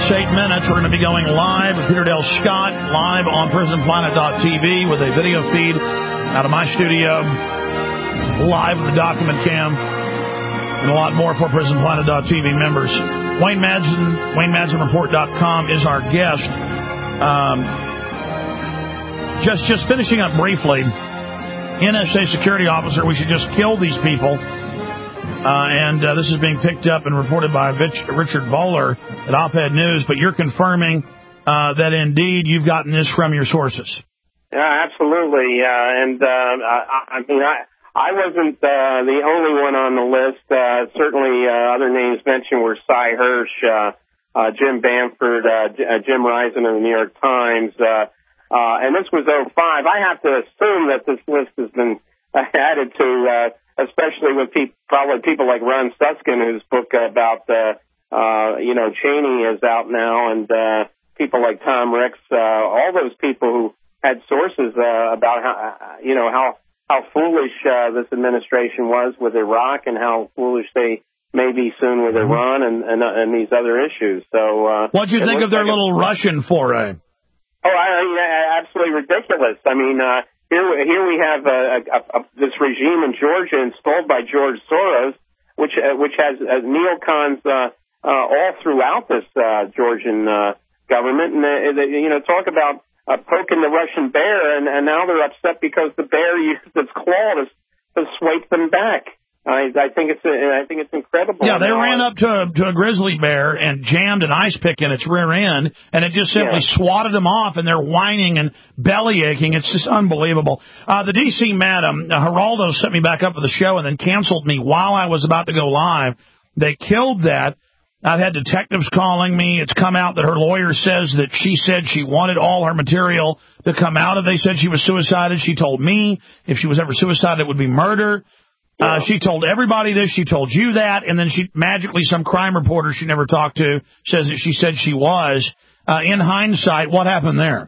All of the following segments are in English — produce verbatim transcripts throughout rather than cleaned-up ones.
eight minutes. We're going to be going live with Peter Dale Scott, live on prison planet dot t v with a video feed out of my studio, live with the document cam, and a lot more for prison planet dot t v members. Wayne Madsen, Wayne Madsen Report dot com is our guest. Um, just, just finishing up briefly, N S A security officer, we should just kill these people. Uh, and uh, this is being picked up and reported by Richard Bowler at Op-Ed News, but you're confirming uh, that indeed you've gotten this from your sources. Yeah, absolutely. Uh, and uh, I, I mean, I, I wasn't uh, the only one on the list. Uh, certainly uh, other names mentioned were Cy Hirsch, uh, uh, Jim Bamford, uh, J- Jim Risen of the New York Times. Uh, uh, and this was oh five. I have to assume that this list has been added to uh, especially with people, probably people like Ron Suskin, whose book about, uh, uh, you know, Cheney is out now, and uh, people like Tom Ricks, uh, all those people who had sources uh, about how, you know, how how foolish uh, this administration was with Iraq and how foolish they may be soon with Iran and and, uh, and these other issues. So, uh, what do you think of their like little a, Russian foray? Oh, I, I, absolutely ridiculous. I mean. Uh, Here, here we have a, a, a, this regime in Georgia installed by George Soros, which uh, which has uh, neocons uh, uh, all throughout this uh, Georgian uh, government, and uh, they, you know, talk about uh, poking the Russian bear, and, and now they're upset because the bear used its claw to, to swipe them back. I, I think it's a, I think it's incredible. Yeah, they ran up to a, to a grizzly bear and jammed an ice pick in its rear end, and it just simply yeah. swatted them off, and they're whining and belly aching. It's just unbelievable. Uh, the D C madam, uh, Geraldo, set me back up for the show and then canceled me while I was about to go live. They killed that. I've had detectives calling me. It's come out that her lawyer says that she said she wanted all her material to come out. If they said she was suicided, she told me if she was ever suicided, it would be murder. Uh, she told everybody this, she told you that, and then she magically, some crime reporter she never talked to says that she said she was. Uh, in hindsight, what happened there?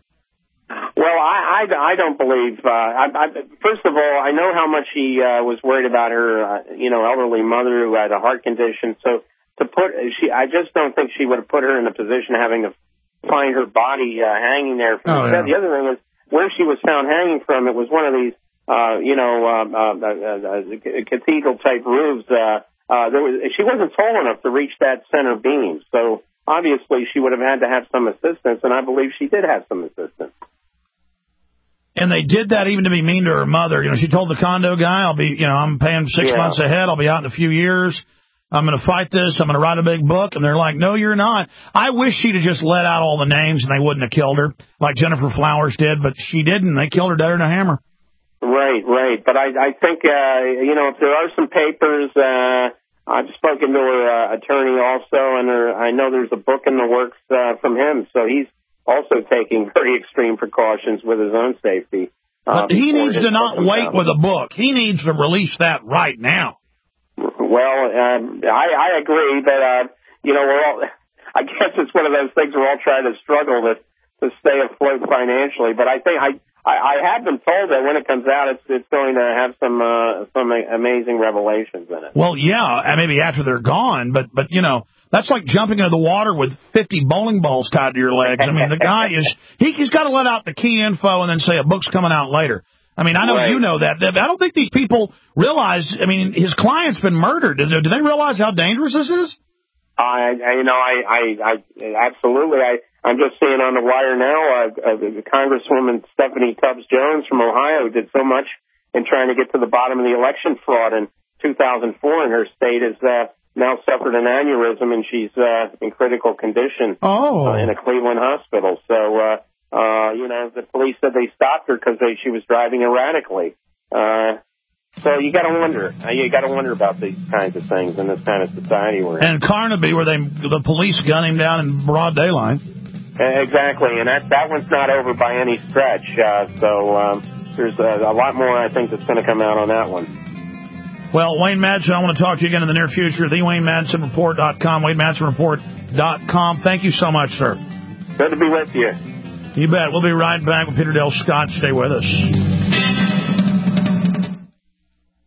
Well, I, I, I don't believe, uh, I, I, first of all, I know how much she uh, was worried about her, uh, you know, elderly mother who had a heart condition. So to put, she, I just don't think she would have put her in a position having to find her body uh, hanging there. From oh, the, yeah. the other thing is, where she was found hanging from, it was one of these, Uh, you know, uh, uh, uh, uh, cathedral-type roofs. Uh, uh, there was, she wasn't tall enough to reach that center beam, so obviously she would have had to have some assistance, and I believe she did have some assistance. And they did that even to be mean to her mother. You know, she told the condo guy, "I'll be, you know, I'm paying six yeah. months ahead. I'll be out in a few years. I'm going to fight this. I'm going to write a big book." And they're like, "No, you're not." I wish she'd have just let out all the names and they wouldn't have killed her like Jennifer Flowers did, but she didn't. They killed her deader than a hammer. Right, right. But I, I think, uh, you know, if there are some papers, uh, I've spoken to her uh, attorney also, and her, I know there's a book in the works uh, from him, so he's also taking very extreme precautions with his own safety. Uh, but he needs to not wait out. with a book. He needs to release that right now. Well, um, I, I agree, but, uh, you know, we're all, I guess it's one of those things we're all trying to struggle to, to stay afloat financially, but I think I... I, I have been told that when it comes out, it's it's going to have some uh, some amazing revelations in it. Well, yeah, maybe after they're gone, but but you know that's like jumping into the water with fifty bowling balls tied to your legs. I mean, the guy is he, he's got to let out the key info and then say a book's coming out later. I mean, I know right. you know that. I don't think these people realize. I mean, his client's been murdered. Do they, do they realize how dangerous this is? I, I you know, I, I, I absolutely. I. I'm just seeing on the wire now, uh, uh, Congresswoman Stephanie Tubbs Jones from Ohio did so much in trying to get to the bottom of the election fraud in two thousand four in her state, has uh, now suffered an aneurysm, and she's uh, in critical condition oh. uh, in a Cleveland hospital. So, uh, uh, you know, the police said they stopped her because she was driving erratically. Uh, so you got to wonder. Uh, you got to wonder about these kinds of things in this kind of society we're in. And Carnaby, where they the police gun him down in broad daylight. Exactly, and that that one's not over by any stretch. Uh, so um, there's a, a lot more, I think, that's going to come out on that one. Well, Wayne Madsen, I want to talk to you again in the near future. the Wayne Madsen Report dot com, Wayne Madsen Report dot com. Thank you so much, sir. Good to be with you. You bet. We'll be right back with Peter Dale Scott. Stay with us.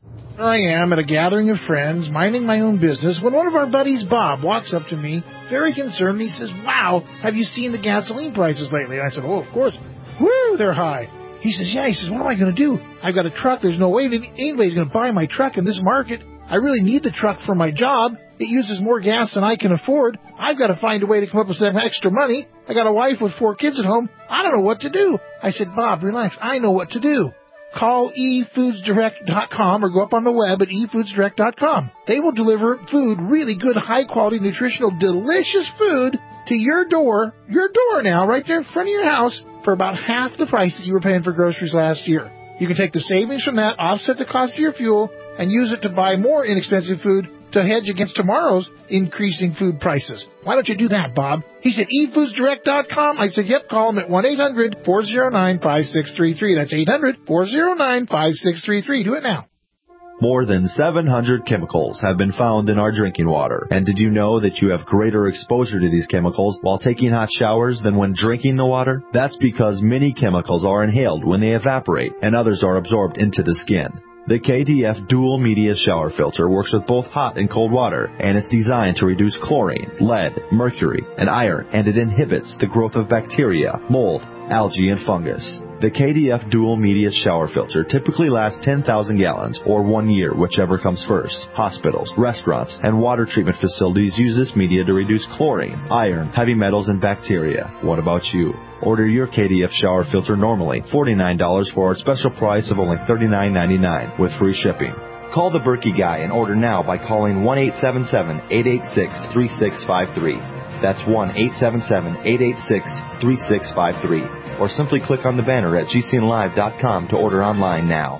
I am at a gathering of friends, minding my own business, when one of our buddies, Bob, walks up to me, very concerned, and he says, "Wow, have you seen the gasoline prices lately?" And I said, "Oh, of course. Woo, they're high." He says, "Yeah." He says, "What am I going to do? I've got a truck. There's no way anybody's going to buy my truck in this market. I really need the truck for my job. It uses more gas than I can afford. I've got to find a way to come up with some extra money. I got a wife with four kids at home. I don't know what to do." I said, "Bob, relax. I know what to do. Call e foods direct dot com or go up on the web at e foods direct dot com. They will deliver food, really good, high-quality, nutritional, delicious food to your door, your door now, right there in front of your house, for about half the price that you were paying for groceries last year. You can take the savings from that, offset the cost of your fuel, and use it to buy more inexpensive food to hedge against tomorrow's increasing food prices. Why don't you do that, Bob?" He said, e foods direct dot com. I said, "Yep, call them at one eight hundred four oh nine five six three three. That's eight hundred four oh nine five six three three. Do it now. More than seven hundred chemicals have been found in our drinking water. And did you know that you have greater exposure to these chemicals while taking hot showers than when drinking the water? That's because many chemicals are inhaled when they evaporate, and others are absorbed into the skin. The K D F Dual Media Shower Filter works with both hot and cold water, and it's designed to reduce chlorine, lead, mercury, and iron, and it inhibits the growth of bacteria, mold, algae, and fungus. The K D F Dual Media Shower Filter typically lasts ten thousand gallons, or one year, whichever comes first. Hospitals, restaurants, and water treatment facilities use this media to reduce chlorine, iron, heavy metals, and bacteria. What about you? Order your K D F shower filter normally forty-nine dollars for our special price of only thirty-nine ninety-nine with free shipping. Call the Berkey Guy and order now by calling one eight seven seven eight eight six three six five three. That's one eight seven seven eight eight six three six five three. Or simply click on the banner at g c n live dot com to order online now.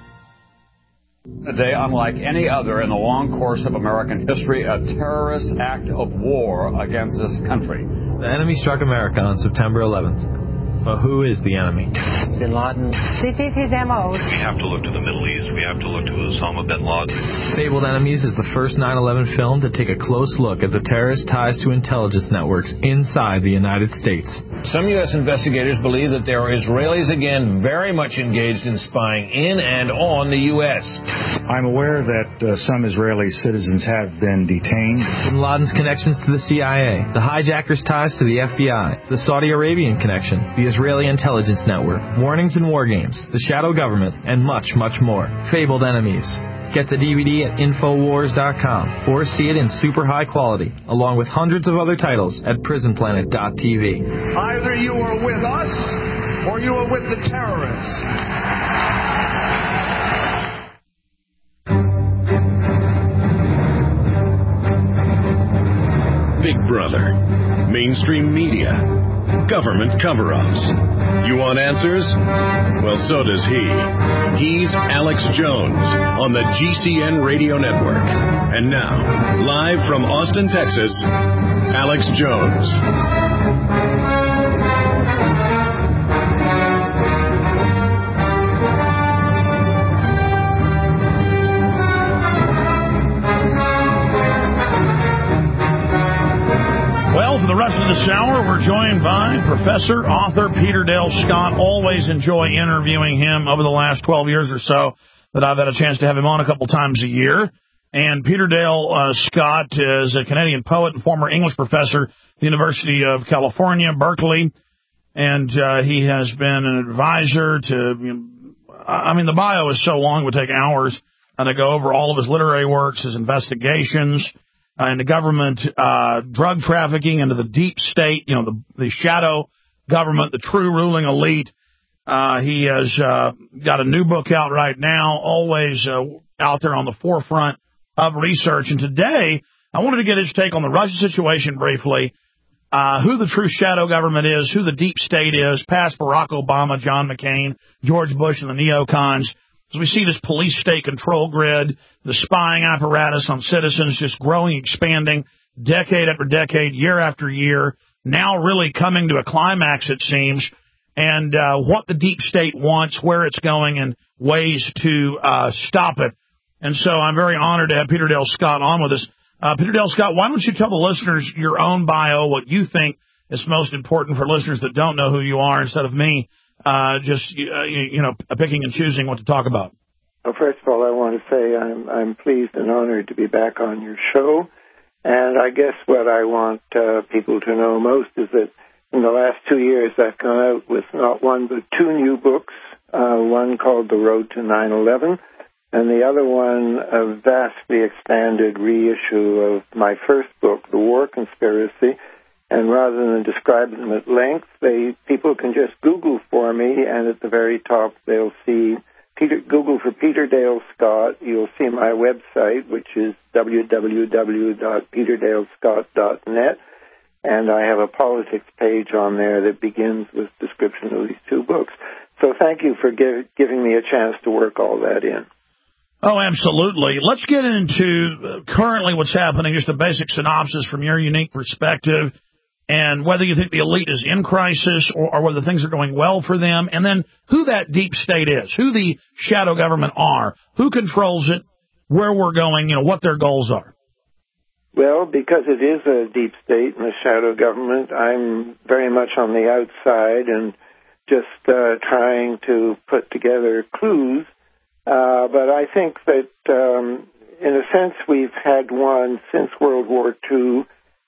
A day unlike any other in the long course of American history, a terrorist act of war against this country. The enemy struck America on September eleventh. But who is the enemy? Bin Laden. This is his M O. We have to look to the Middle East. We have to look to Osama bin Laden. Fabled Enemies is the first nine eleven film to take a close look at the terrorist ties to intelligence networks inside the United States. Some U S investigators believe that there are Israelis again very much engaged in spying in and on the U S. I'm aware that uh, some Israeli citizens have been detained. Bin Laden's connections to the C I A, the hijackers' ties to the F B I, the Saudi Arabian connection, the Israeli intelligence network, warnings and war games, the shadow government, and much, much more. Fabled Enemies. Get the D V D at infowars dot com or see it in super high quality, along with hundreds of other titles at prison planet dot t v. Either you are with us or you are with the terrorists. Big Brother, mainstream media, government cover-ups. You want answers? Well, so does he. He's Alex Jones on the G C N Radio Network. And now, live from Austin, Texas, Alex Jones. Well, for the rest of this hour, we're joined by Professor, author Peter Dale Scott. Always enjoy interviewing him over the last twelve years or so that I've had a chance to have him on a couple times a year. And Peter Dale uh, Scott is a Canadian poet and former English professor at the University of California, Berkeley. And uh, he has been an advisor to, you know, I mean, the bio is so long, it would take hours uh, to go over all of his literary works, his investigations, Uh, into government, uh, drug trafficking, into the deep state, you know, the, the shadow government, the true ruling elite. Uh, he has, uh, got a new book out right now, always, uh, out there on the forefront of research. And today, I wanted to get his take on the Russia situation briefly, uh, who the true shadow government is, who the deep state is, past Barack Obama, John McCain, George Bush, and the neocons. As we see this police state control grid, the spying apparatus on citizens just growing, expanding, decade after decade, year after year, now really coming to a climax, it seems, and uh, what the deep state wants, where it's going, and ways to uh, stop it. And so I'm very honored to have Peter Dale Scott on with us. Uh, Peter Dale Scott, why don't you tell the listeners your own bio, what you think is most important for listeners that don't know who you are, instead of me Uh, just, uh, you, you know, picking and choosing what to talk about. Well, first of all, I want to say I'm I'm pleased and honored to be back on your show. And I guess what I want uh, people to know most is that in the last two years I've gone out with not one but two new books, uh, one called The Road to nine eleven, and the other one a vastly expanded reissue of my first book, The War Conspiracy. And rather than describe them at length, they people can just Google for me, and at the very top they'll see Peter, Google for Peter Dale Scott. You'll see my website, which is w w w dot peter dale scott dot net, and I have a politics page on there that begins with description of these two books. So thank you for give, giving me a chance to work all that in. Oh, absolutely. Let's get into currently what's happening, just a basic synopsis from your unique perspective, and whether you think the elite is in crisis or, or whether things are going well for them, and then who that deep state is, who the shadow government are, who controls it, where we're going, you know, what their goals are. Well, because it is a deep state and a shadow government, I'm very much on the outside and just uh, trying to put together clues. Uh, but I think that, um, in a sense, we've had one since World War Two,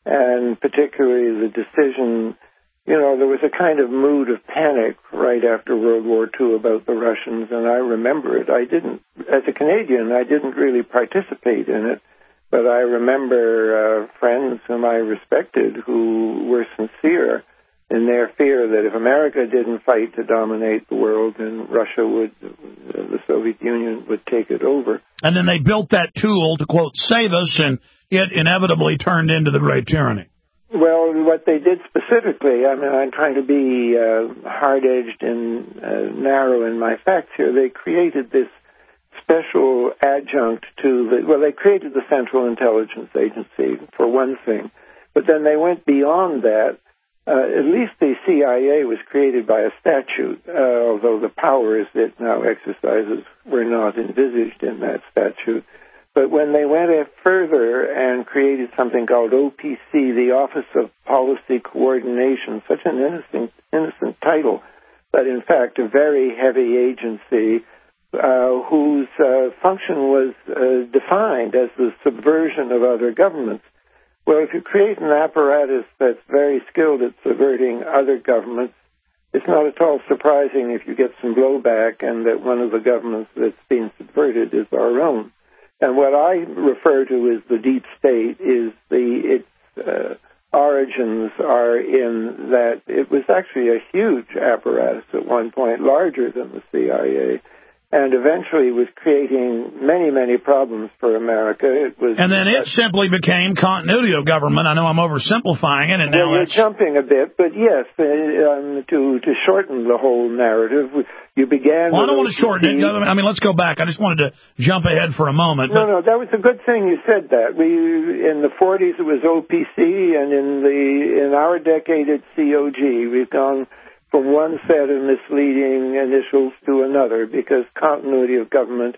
and particularly the decision, you know, there was a kind of mood of panic right after World War Two about the Russians, and I remember it. I didn't, as a Canadian, I didn't really participate in it, but I remember uh, friends whom I respected who were sincere in their fear that if America didn't fight to dominate the world, then Russia would, the Soviet Union would take it over. And then they built that tool to, quote, save us, and it inevitably turned into the Great Tyranny. Well, what they did specifically, I mean, I'm trying to be uh, hard-edged and uh, narrow in my facts here. They created this special adjunct to the, well, they created the Central Intelligence Agency, for one thing. But then they went beyond that. Uh, at least the C I A was created by a statute, uh, although the powers it now exercises were not envisaged in that statute. But when they went further and created something called O P C, the Office of Policy Coordination, such an innocent, innocent title, but in fact a very heavy agency uh, whose uh, function was uh, defined as the subversion of other governments. Well, if you create an apparatus that's very skilled at subverting other governments, it's not at all surprising if you get some blowback and that one of the governments that's being subverted is our own. And what I refer to as the deep state is the its uh, origins are in that it was actually a huge apparatus at one point, larger than the C I A, and eventually was creating many, many problems for America. It was, and then it uh, simply became continuity of government. I know I'm oversimplifying it, and now well, you're jumping a bit, but yes, uh, um, to to shorten the whole narrative, you began. Well, I don't want to shorten it. I mean, let's go back. I just wanted to jump ahead for a moment. No, but... no, that was a good thing you said that. We in the forties it was O P C, and in the in our decade it's C O G. We've gone from one set of misleading initials to another, because continuity of government,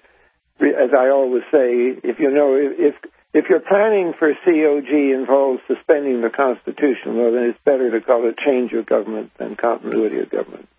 as I always say, if you know, if if you're planning for C O G involves suspending the Constitution, well, then it's better to call it change of government than continuity of government.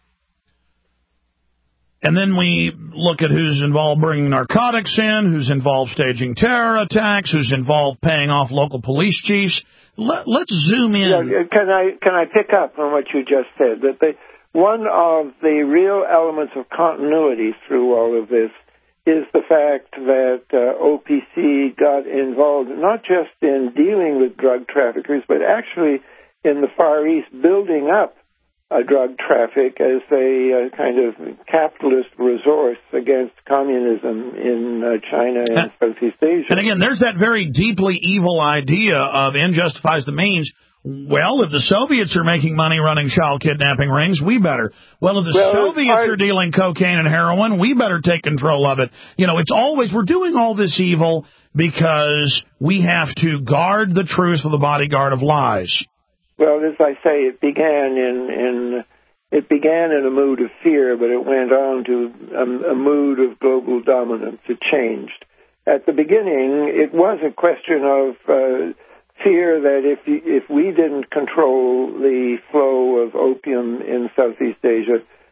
And then we look at who's involved bringing narcotics in, who's involved staging terror attacks, who's involved paying off local police chiefs. Let, let's zoom in. Yeah, can I can I pick up on what you just said? That the, one of the real elements of continuity through all of this is the fact that uh, O P C got involved not just in dealing with drug traffickers, but actually in the Far East building up a drug traffic as a uh, kind of capitalist resource against communism in uh, China and, and Southeast Asia. And again, there's that very deeply evil idea of end justifies the means. Well, if the Soviets are making money running child kidnapping rings, we better. Well, if the well, Soviets are dealing cocaine and heroin, we better take control of it. You know, it's always, we're doing all this evil because we have to guard the truth with a bodyguard of lies. Well, as I say, it began in, in it began in a mood of fear, but it went on to a, a mood of global dominance. It changed. At the beginning, it was a question of uh, fear that if if we didn't control the flow of opium in Southeast Asia,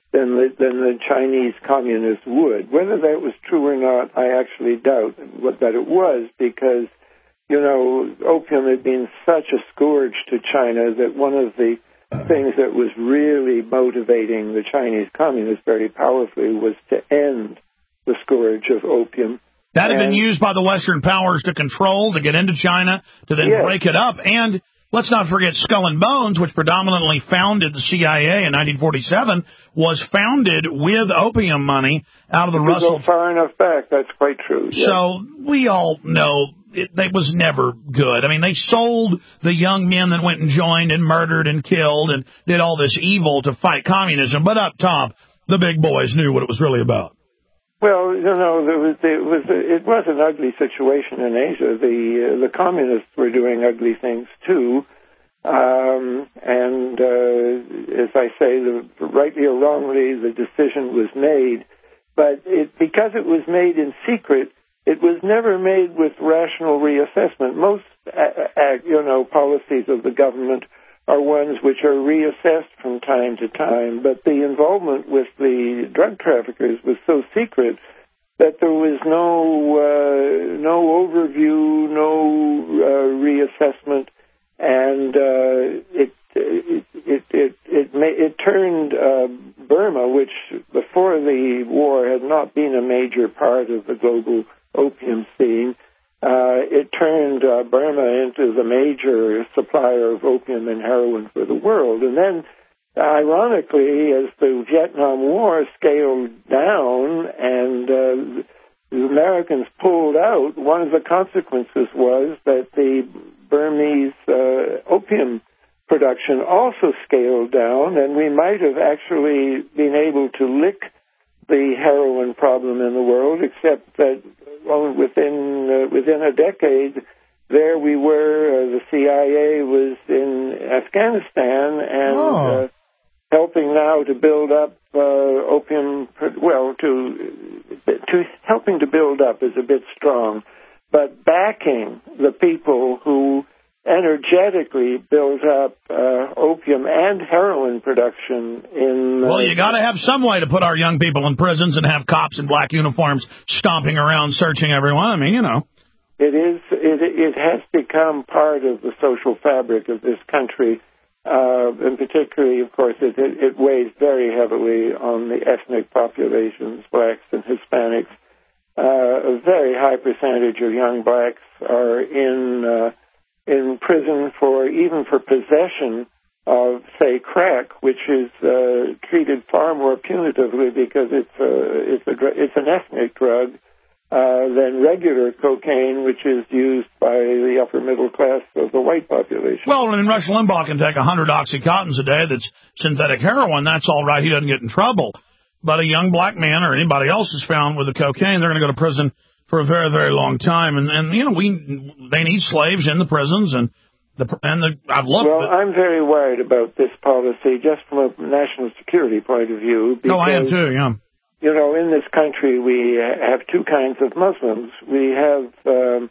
than the, than the Chinese communists would. Whether that was true or not, I actually doubt that it was, because, you know, opium had been such a scourge to China that one of the things that was really motivating the Chinese communists very powerfully was to end the scourge of opium. That had been used by the Western powers to control, to get into China, to then yes. break it up. And let's not forget Skull and Bones, which predominantly founded the C I A in nineteen forty-seven, was founded with opium money out of the Russell. Go far enough back, that's quite true. Yes. So we all know it, it was never good. I mean, they sold the young men that went and joined and murdered and killed and did all this evil to fight communism. But up top, the big boys knew what it was really about. Well, you know, there was, it was it was an ugly situation in Asia. The uh, the communists were doing ugly things too, um, and uh, as I say, the, rightly or wrongly, the decision was made. But it, because it was made in secret, it was never made with rational reassessment. Most, uh, uh, you know, policies of the government are ones which are reassessed from time to time, but the involvement with the drug traffickers was so secret that there was no uh, no overview, no uh, reassessment, and uh, it, it it it it, ma- it turned uh, Burma, which before the war had not been a major part of the global opium scene. Uh, it turned uh, Burma into the major supplier of opium and heroin for the world. And then, ironically, as the Vietnam War scaled down and uh, the Americans pulled out, one of the consequences was that the Burmese uh, opium production also scaled down, and we might have actually been able to lick the heroin problem in the world, except that well, within uh, within a decade, there we were. Uh, the C I A was in Afghanistan and oh. uh, helping now to build up uh, opium. Well, to to helping to build up is a bit strong, but backing the people who energetically built up uh, opium and heroin production in... Uh, well, you got to have some way to put our young people in prisons and have cops in black uniforms stomping around searching everyone. I mean, you know. It is. It, it has become part of the social fabric of this country, uh, and particularly, of course, it, it, it weighs very heavily on the ethnic populations, blacks and Hispanics. Uh, a very high percentage of young blacks are in... Uh, in prison for even for possession of, say, crack, which is uh, treated far more punitively because it's a, it's a it's an ethnic drug uh, than regular cocaine, which is used by the upper middle class of the white population. Well, and Rush Limbaugh can take a hundred oxycontins a day that's synthetic heroin. That's all right. He doesn't get in trouble. But a young black man or anybody else is found with the cocaine, they're going to go to prison for a very, very long time, and, and you know we they need slaves in the prisons, and the and the I've looked. Well, at, I'm very worried about this policy, just from a national security point of view. Because, no, I am too. Yeah. You know, in this country we have two kinds of Muslims. We have, um,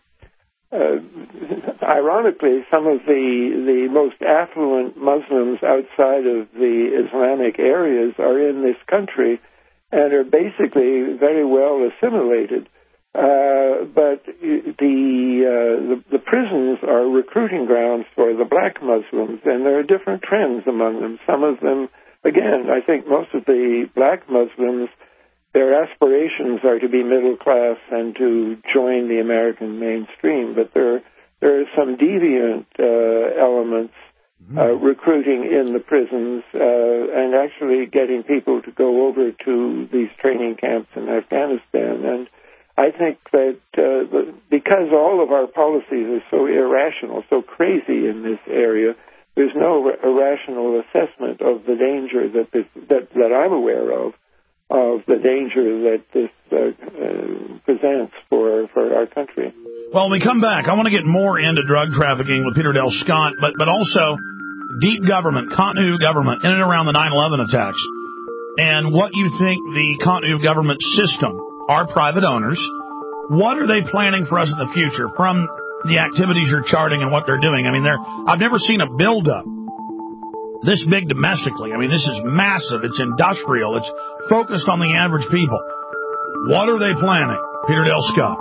uh, ironically, some of the the most affluent Muslims outside of the Islamic areas are in this country, and are basically very well assimilated. Uh, but the, uh, the the prisons are recruiting grounds for the black Muslims, and there are different trends among them. Some of them, again, I think most of the black Muslims, their aspirations are to be middle class and to join the American mainstream. But there there are some deviant uh, elements uh, recruiting in the prisons uh, and actually getting people to go over to these training camps in Afghanistan. And I think that uh, because all of our policies are so irrational, so crazy in this area, there's no ra- rational assessment of the danger that this, that, that I'm aware of, of the danger that this uh, uh, presents for, for our country. Well, when we come back, I want to get more into drug trafficking with Peter Dale Scott, but, but also deep government, continuity of government in and around the nine eleven attacks, and what you think the continuity of government system, our private owners, what are they planning for us in the future from the activities you're charting and what they're doing? I mean, they're, I've never seen a buildup this big domestically. I mean, this is massive. It's industrial. It's focused on the average people. What are they planning? Peter Dale Scott.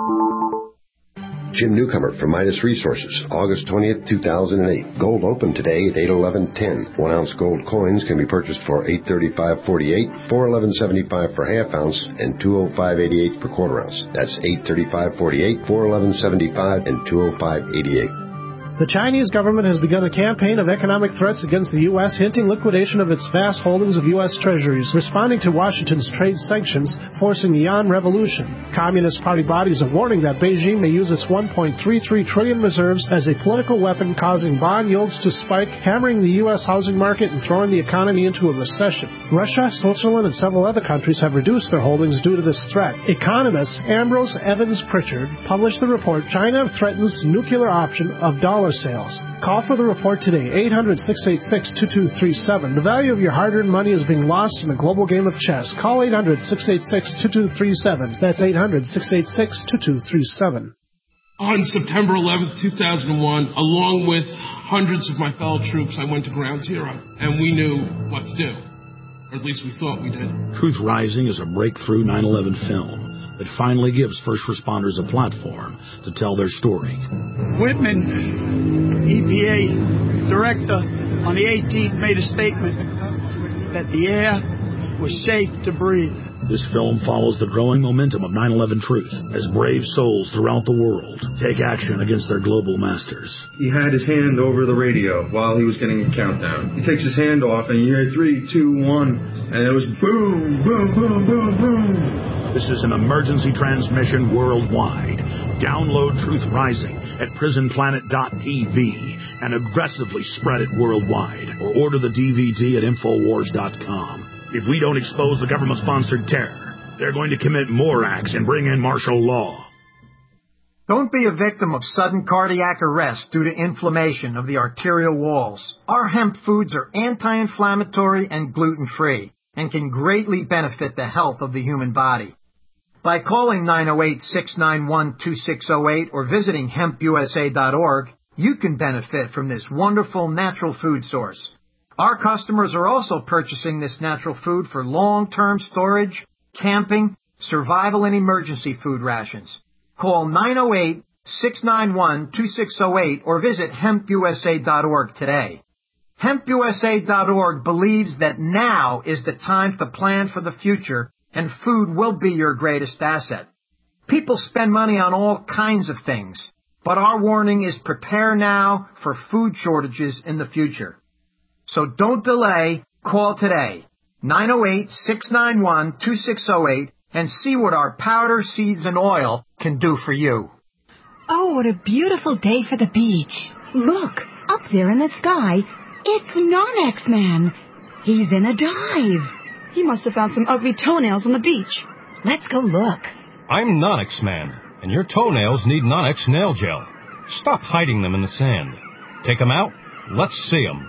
Jim Newcomer from Midas Resources, August twentieth, two thousand eight. Gold opened today at eight eleven ten. One ounce gold coins can be purchased for eight thirty-five forty-eight, four eleven seventy-five per half ounce, and two oh five eighty-eight per quarter ounce. That's eight thirty-five forty-eight, four eleven seventy-five, and two oh five eighty-eight. The Chinese government has begun a campaign of economic threats against the U S, hinting liquidation of its vast holdings of U S treasuries, responding to Washington's trade sanctions, forcing the yuan revolution. Communist Party bodies are warning that Beijing may use its one point three three trillion reserves as a political weapon, causing bond yields to spike, hammering the U S housing market and throwing the economy into a recession. Russia, Switzerland, and several other countries have reduced their holdings due to this threat. Economist Ambrose Evans Pritchard published the report, China Threatens Nuclear Option of Dollar Sales. Call for the report today, eight hundred, six eight six, two two three seven. The value of your hard-earned money is being lost in a global game of chess. Call eight hundred, six eight six, two two three seven. That's eight hundred, six eight six, two two three seven. On September eleventh, two thousand one, along with hundreds of my fellow troops, I went to Ground Zero, and we knew what to do. Or at least we thought we did. Truth Rising is a breakthrough nine eleven film that finally gives first responders a platform to tell their story. Whitman, E P A director, on the eighteenth made a statement that the air was safe to breathe. This film follows the growing momentum of nine eleven truth as brave souls throughout the world take action against their global masters. He had his hand over the radio while he was getting a countdown. He takes his hand off and you hear three, two, one, and it was boom, boom, boom, boom, boom. This is an emergency transmission worldwide. Download Truth Rising at prison planet dot t v and aggressively spread it worldwide. Or order the D V D at infowars dot com. If we don't expose the government-sponsored terror, they're going to commit more acts and bring in martial law. Don't be a victim of sudden cardiac arrest due to inflammation of the arterial walls. Our hemp foods are anti-inflammatory and gluten-free and can greatly benefit the health of the human body. By calling nine oh eight, six nine one, two six oh eight or visiting hemp u s a dot org, you can benefit from this wonderful natural food source. Our customers are also purchasing this natural food for long-term storage, camping, survival, and emergency food rations. Call nine oh eight, six nine one, two six oh eight or visit hemp u s a dot org today. hemp u s a dot org believes that now is the time to plan for the future, and food will be your greatest asset. People spend money on all kinds of things, but our warning is prepare now for food shortages in the future. So don't delay, call today, nine oh eight, six nine one, two six oh eight, and see what our powder, seeds, and oil can do for you. Oh, what a beautiful day for the beach. Look, up there in the sky, it's Non-X Man. He's in a dive. He must have found some ugly toenails on the beach. Let's go look. I'm Non-X Man, and your toenails need Non-X Nail Gel. Stop hiding them in the sand. Take them out. Let's see them.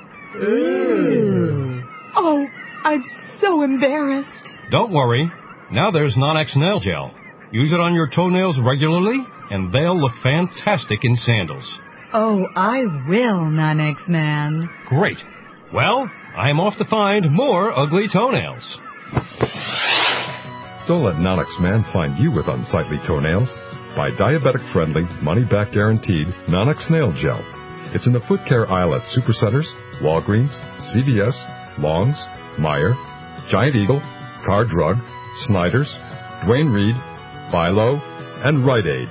Ooh. Oh, I'm so embarrassed. Don't worry. Now there's Non-X Nail Gel. Use it on your toenails regularly, and they'll look fantastic in sandals. Oh, I will, Non-X Man. Great. Well, I'm off to find more ugly toenails. Don't let Non-X Man find you with unsightly toenails. Buy diabetic-friendly, money-back guaranteed Non-X Nail Gel. It's in the foot care aisle at Supercenters, Walgreens, C V S, Long's, Meijer, Giant Eagle, Car Drug, Snyder's, Duane Reade, Philo, and Rite Aid.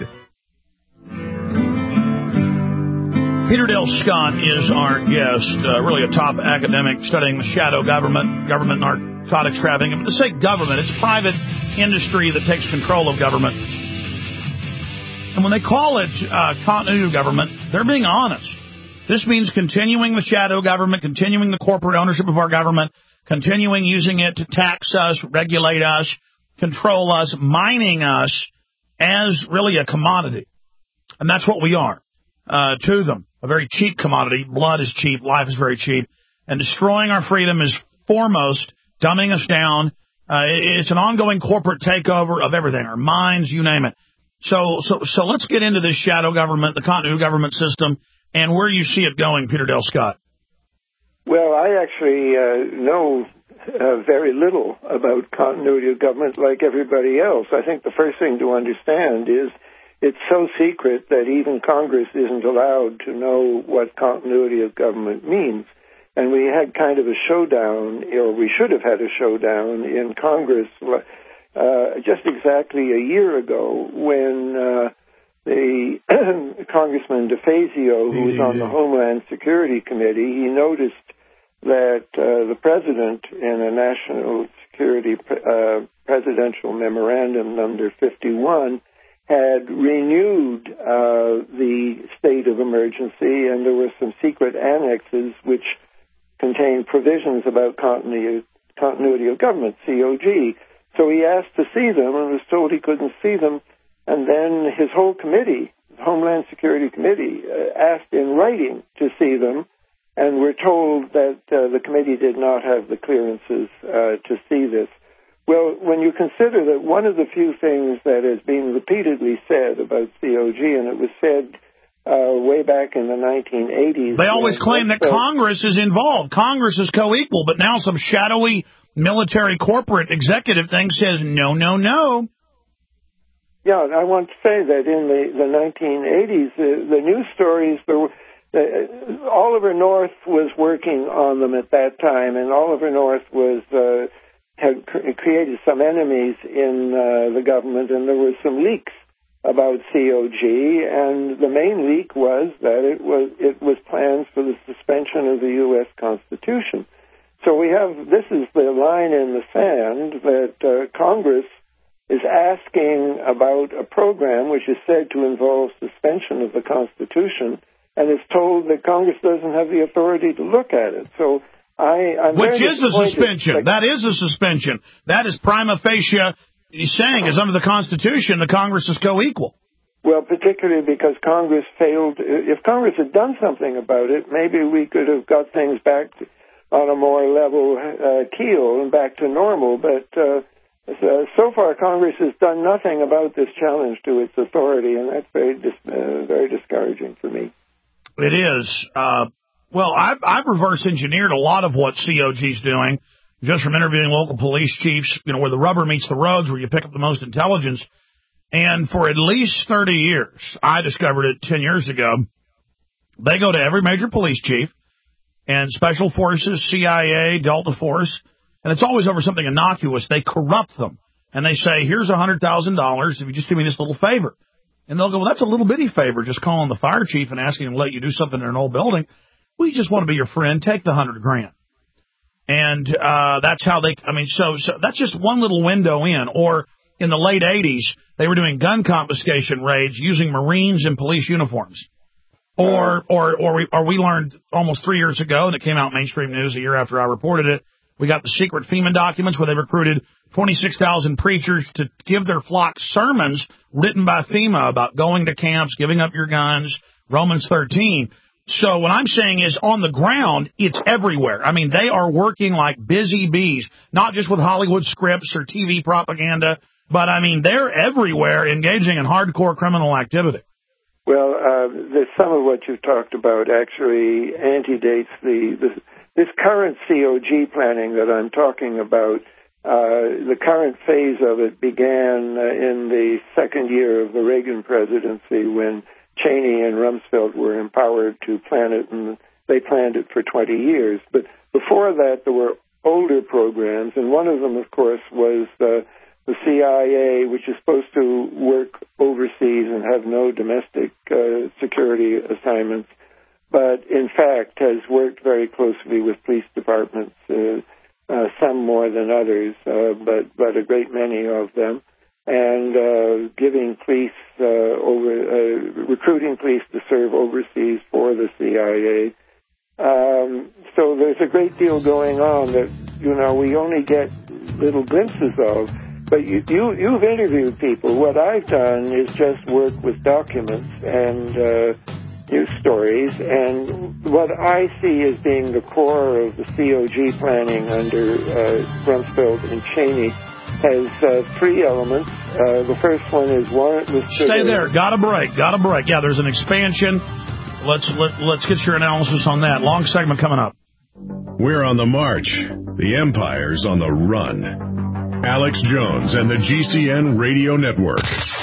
Peter Dale Scott is our guest, uh, really a top academic studying the shadow government, government narcotics trafficking. But to say government, it's private industry that takes control of government. And when they call it uh, continuity of government, they're being honest. This means continuing the shadow government, continuing the corporate ownership of our government, continuing using it to tax us, regulate us, control us, mining us as really a commodity. And that's what we are uh, to them. A very cheap commodity. Blood is cheap. Life is very cheap. And destroying our freedom is foremost dumbing us down. Uh, it's an ongoing corporate takeover of everything, our minds, you name it. So, so, so let's get into this shadow government, the continuity government system, and where you see it going, Peter Dale Scott. Well, I actually uh, know uh, very little about continuity of government like everybody else. I think the first thing to understand is it's so secret that even Congress isn't allowed to know what continuity of government means. And we had kind of a showdown, or we should have had a showdown in Congress uh, just exactly a year ago when uh, the Congressman DeFazio, who was on the Homeland Security Committee, he noticed that uh, the president in a national security uh, presidential memorandum number fifty-one had renewed uh, the state of emergency, and there were some secret annexes which contained provisions about continuity, continuity of government, C O G. So he asked to see them and was told he couldn't see them, and then his whole committee, the Homeland Security Committee, uh, asked in writing to see them, and we're told that uh, the committee did not have the clearances uh, to see this. Well, when you consider that one of the few things that has been repeatedly said about C O G, and it was said uh, way back in the nineteen eighties. They always claim that Congress is involved. Congress is co-equal, but now some shadowy military corporate executive thing says no, no, no. Yeah, I want to say that in the, the nineteen eighties, the, the news stories, there were, uh, Oliver North was working on them at that time, and Oliver North was uh, had cr- created some enemies in uh, the government, and there were some leaks about C O G, and the main leak was that it was it was plans for the suspension of the U S Constitution. So we have, this is the line in the sand that uh, Congress is asking about a program which is said to involve suspension of the Constitution, and is told that Congress doesn't have the authority to look at it. So I, I'm Which is a suspension. That is a suspension. That is prima facie saying is under the Constitution, the Congress is co-equal. Well, particularly because Congress failed. If Congress had done something about it, maybe we could have got things back to, on a more level uh, keel and back to normal. But uh, so, so far, Congress has done nothing about this challenge to its authority, and that's very dis- uh, very discouraging for me. It is. Uh, well, I've, I've reverse engineered a lot of what C O G is doing, just from interviewing local police chiefs, you know, where the rubber meets the roads, where you pick up the most intelligence. And for at least thirty years, I discovered it ten years ago, they go to every major police chief and Special Forces, C I A, Delta Force, and it's always over something innocuous. They corrupt them, and they say, here's one hundred thousand dollars if you just do me this little favor. And they'll go, well, that's a little bitty favor, just calling the fire chief and asking him to let you do something in an old building. We just want to be your friend. Take the hundred grand. And uh that's how they, I mean, so, so that's just one little window in. Or in the late eighties, they were doing gun confiscation raids using Marines in police uniforms. Or, or, or we, or we learned almost three years ago, and it came out in mainstream news a year after I reported it, we got the secret FEMA documents where they recruited twenty-six thousand preachers to give their flock sermons written by FEMA about going to camps, giving up your guns, Romans thirteen. So what I'm saying is on the ground, it's everywhere. I mean, they are working like busy bees, not just with Hollywood scripts or T V propaganda, but I mean, they're everywhere engaging in hardcore criminal activity. Well, uh, there's some of what you talked about actually antedates the, the this current C O G planning that I'm talking about. Uh, the current phase of it began uh, in the second year of the Reagan presidency when Cheney and Rumsfeld were empowered to plan it, and they planned it for twenty years. But before that, there were older programs, and one of them, of course, was the, the C I A, which is supposed to work overseas and have no domestic uh, security assignments, but in fact has worked very closely with police departments, uh, uh, some more than others, uh, but, but a great many of them. And uh, giving police uh, over, uh, recruiting police to serve overseas for the C I A. Um, so there's a great deal going on that, you know, we only get little glimpses of. But you, you, you've interviewed people. What I've done is just work with documents and uh, news stories. And what I see as being the core of the C O G planning under uh, Rumsfeld and Cheney has uh, three elements. Uh, the first one is warrantless. Stay there. Got a break. Got a break. Yeah, there's an expansion. Let's let, let's get your analysis on that. Long segment coming up. We're on the march. The empire's on the run. Alex Jones and the G C N Radio Network.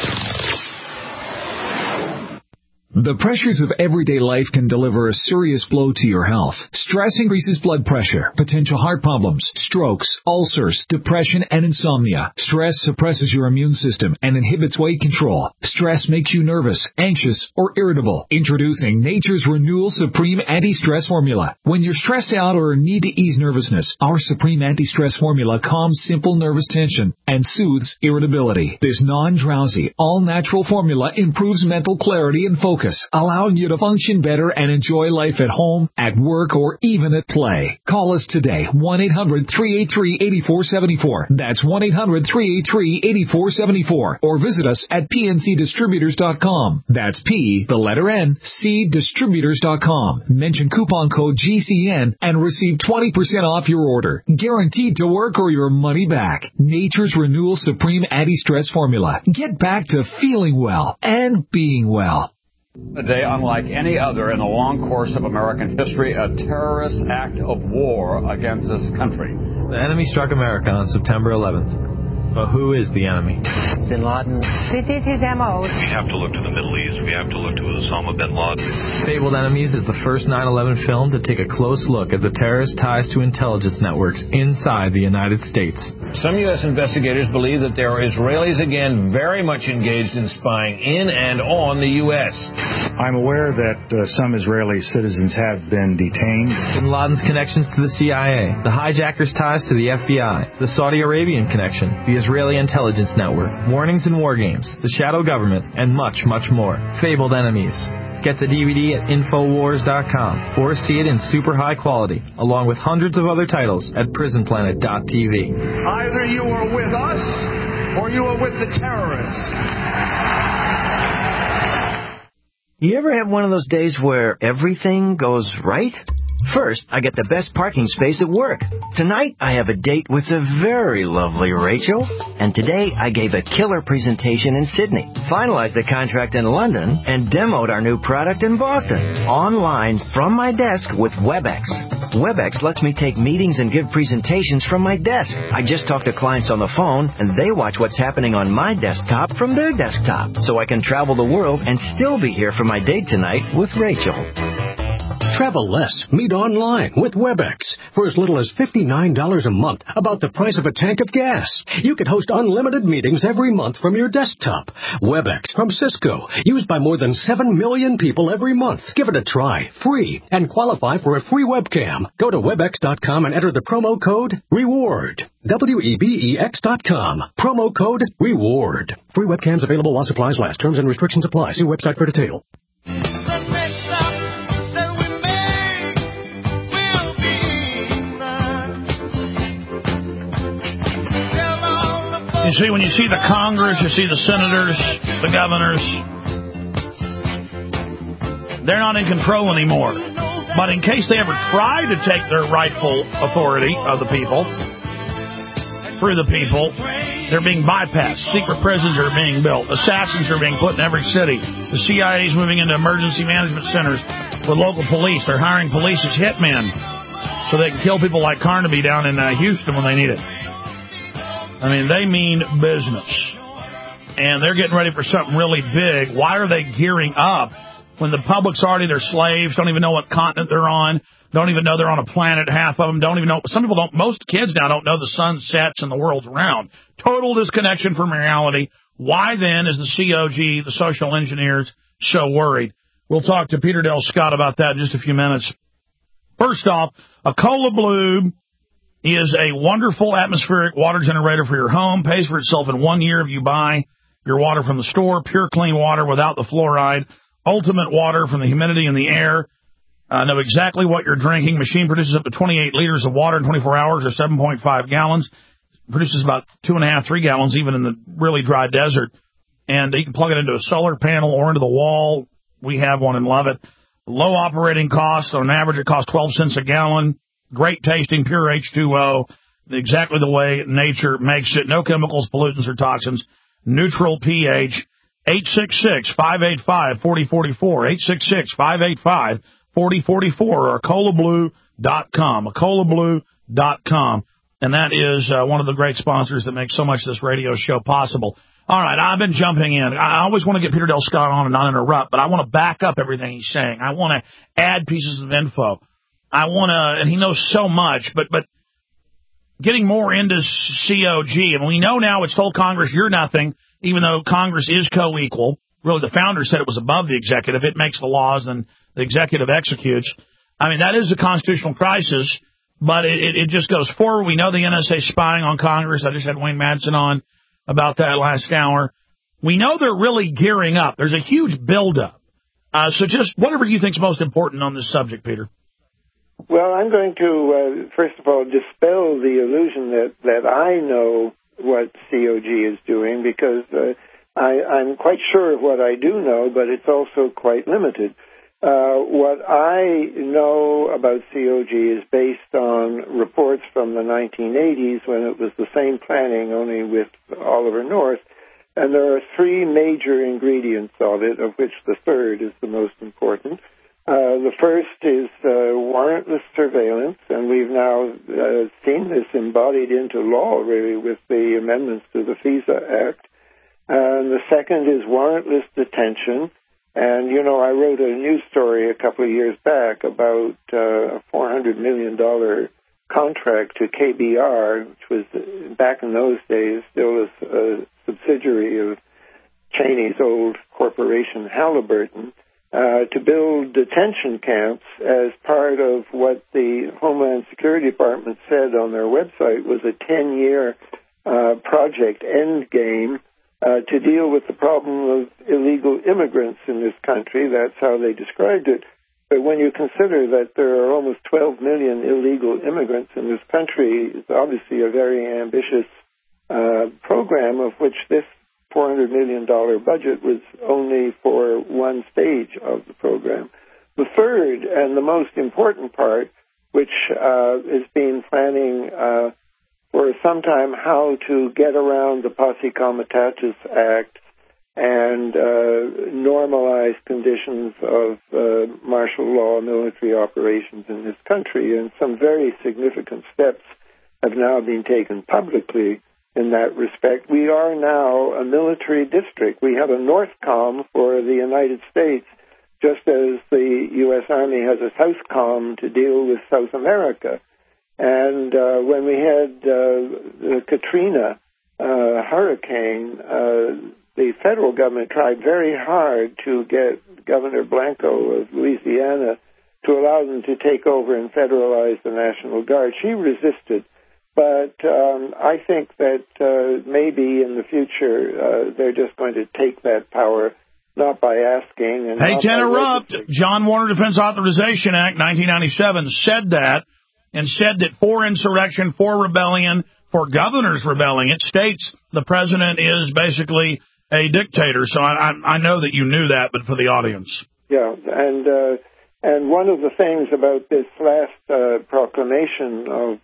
The pressures of everyday life can deliver a serious blow to your health. Stress increases blood pressure, potential heart problems, strokes, ulcers, depression, and insomnia. Stress suppresses your immune system and inhibits weight control. Stress makes you nervous, anxious, or irritable. Introducing Nature's Renewal Supreme Anti-Stress Formula. When you're stressed out or need to ease nervousness, our Supreme Anti-Stress Formula calms simple nervous tension and soothes irritability. This non-drowsy, all-natural formula improves mental clarity and focus, allowing you to function better and enjoy life at home, at work, or even at play. Call us today, one eight hundred three eight three eight four seven four. That's one eight hundred three eight three eight four seven four. Or visit us at P N C distributors dot com. That's P, the letter N, C distributors dot com. Mention coupon code G C N and receive twenty percent off your order. Guaranteed to work or your money back. Nature's Renewal Supreme Anti-Stress Formula. Get back to feeling well and being well. A day unlike any other in the long course of American history, a terrorist act of war against this country. The enemy struck America on September eleventh. But who is the enemy? Bin Laden. This is his M O. We have to look to the Middle East. We have to look to Osama bin Laden. Fabled Enemies is the first nine eleven film to take a close look at the terrorist ties to intelligence networks inside the United States. Some U S investigators believe that there are Israelis again very much engaged in spying in and on the U S. I'm aware that uh, some Israeli citizens have been detained. Bin Laden's connections to the C I A, the hijackers' ties to the F B I, the Saudi Arabian connection, the Israeli intelligence network, warnings and war games, the shadow government, and much, much more. Fabled Enemies. Get the D V D at Infowars dot com or see it in super high quality, along with hundreds of other titles at Prison Planet dot T V. Either you are with us or you are with the terrorists. You ever have one of those days where everything goes right? First, I get the best parking space at work. Tonight, I have a date with the very lovely Rachel. And today, I gave a killer presentation in Sydney, finalized the contract in London, and demoed our new product in Boston. Online, from my desk with WebEx. WebEx lets me take meetings and give presentations from my desk. I just talk to clients on the phone, and they watch what's happening on my desktop from their desktop. So I can travel the world and still be here for my date tonight with Rachel. Travel less. Meet online with WebEx for as little as fifty-nine dollars a month, about the price of a tank of gas. You can host unlimited meetings every month from your desktop. WebEx from Cisco, used by more than seven million people every month. Give it a try, free, and qualify for a free webcam. Go to webex dot com and enter the promo code REWARD. W E B E X dot com. Promo code REWARD. Free webcams available while supplies last. Terms and restrictions apply. See website for detail. You see, when you see the Congress, you see the senators, the governors, they're not in control anymore. But in case they ever try to take their rightful authority of the people, through the people, they're being bypassed. Secret prisons are being built. Assassins are being put in every city. The C I A is moving into emergency management centers with local police. They're hiring police as hitmen so they can kill people like Carnaby down in uh, Houston when they need it. I mean, they mean business. And they're getting ready for something really big. Why are they gearing up when the public's already their slaves, don't even know what continent they're on, don't even know they're on a planet, half of them don't even know. Some people don't, most kids now don't know the sun sets and the world's round. Total disconnection from reality. Why then is the C O G, the social engineers, so worried? We'll talk to Peter Dale Scott about that in just a few minutes. First off, a Cola Blue is a wonderful atmospheric water generator for your home. Pays for itself in one year if you buy your water from the store. Pure, clean water without the fluoride. Ultimate water from the humidity in the air. Uh, know exactly what you're drinking. Machine produces up to twenty-eight liters of water in twenty-four hours, or seven point five gallons. Produces about two and a half, three gallons, even in the really dry desert. And you can plug it into a solar panel or into the wall. We have one and love it. Low operating costs. On average, it costs twelve cents a gallon. Great tasting, pure H two O, exactly the way nature makes it. No chemicals, pollutants, or toxins. Neutral pH. eight six six, five eight five, four oh four four. eight six six, five eight five, four oh four four. Or cola blue dot com, McCullough Blue dot com. And that is uh, one of the great sponsors that makes so much of this radio show possible. All right, I've been jumping in. I always want to get Peter Del Scott on and not interrupt, but I want to back up everything he's saying. I want to add pieces of info. I want to, and he knows so much, but but getting more into C O G, and we know now it's told Congress you're nothing, even though Congress is co-equal. Really, the founder said it was above the executive. It makes the laws, and the executive executes. I mean, that is a constitutional crisis, but it, it, it just goes forward. We know the N S A is spying on Congress. I just had Wayne Madsen on about that last hour. We know they're really gearing up. There's a huge buildup. Uh, so just whatever you think is most important on this subject, Peter. Well, I'm going to, uh, first of all, dispel the illusion that, that I know what C O G is doing, because uh, I, I'm quite sure of what I do know, but it's also quite limited. Uh, what I know about C O G is based on reports from the nineteen eighties, when it was the same planning, only with Oliver North. And there are three major ingredients of it, of which the third is the most important. Uh, the first is uh, warrantless surveillance, and we've now uh, seen this embodied into law, really, with the amendments to the FISA Act. And the second is warrantless detention. And, you know, I wrote a news story a couple of years back about uh, a four hundred million dollars contract to K B R, which was, back in those days, still a, a subsidiary of Cheney's old corporation, Halliburton, uh, to build detention camps as part of what the Homeland Security Department said on their website was a ten-year uh, project end game Uh, to deal with the problem of illegal immigrants in this country. That's how they described it. But when you consider that there are almost twelve million illegal immigrants in this country, it's obviously a very ambitious uh, program, of which this four hundred million dollars budget was only for one stage of the program. The third and the most important part, which uh, has been planning uh, for some time how to get around the Posse Comitatus Act and uh, normalize conditions of uh, martial law military operations in this country. And some very significant steps have now been taken publicly in that respect. We are now a military district. We have a NORTHCOM for the United States, just as the U S Army has a SOUTHCOM to deal with South America. And uh, when we had uh, the Katrina uh, hurricane, uh, the federal government tried very hard to get Governor Blanco of Louisiana to allow them to take over and federalize the National Guard. She resisted. But um, I think that uh, maybe in the future uh, they're just going to take that power, not by asking. And hey, to interrupt, John Warner Defense Authorization Act nineteen ninety-seven said that, and said that for insurrection, for rebellion, for governors rebelling, it states the president is basically a dictator. So I, I, I know that you knew that, but for the audience. Yeah, and uh, and one of the things about this last uh, proclamation of,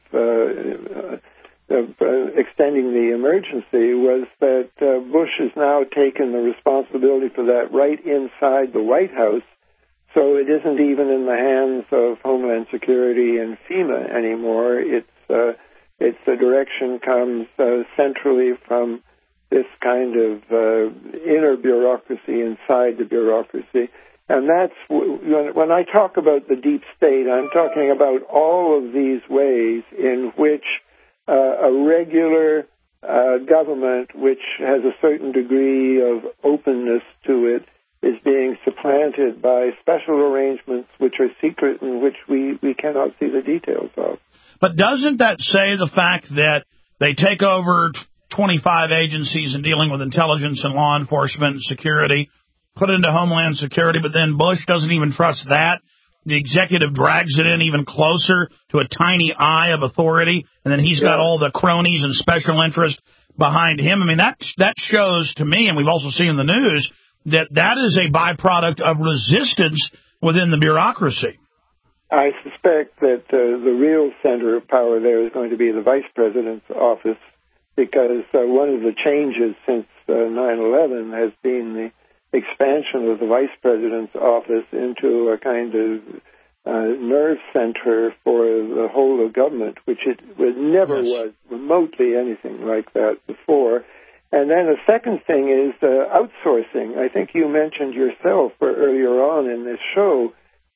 uh, of uh, extending the emergency was that uh, Bush has now taken the responsibility for that right inside the White House. So it isn't even in the hands of Homeland Security and FEMA anymore. It's uh, it's the direction comes uh, centrally from this kind of uh, inner bureaucracy inside the bureaucracy. And that's, when I talk about the deep state, I'm talking about all of these ways in which uh, a regular uh, government, which has a certain degree of openness to it, is being supplanted by special arrangements which are secret and which we, we cannot see the details of. But doesn't that say the fact that they take over twenty-five agencies in dealing with intelligence and law enforcement and security, put it into Homeland Security, but then Bush doesn't even trust that? The executive drags it in even closer to a tiny eye of authority, and then he's got all the cronies and special interests behind him. I mean, that, that shows to me, and we've also seen in the news, that that is a byproduct of resistance within the bureaucracy. I suspect that uh, the real center of power there is going to be the vice president's office, because uh, one of the changes since uh, nine eleven has been the expansion of the vice president's office into a kind of uh, nerve center for the whole of government, which it was, never yes. was remotely anything like that before. And then the second thing is uh, outsourcing. I think you mentioned yourself earlier on in this show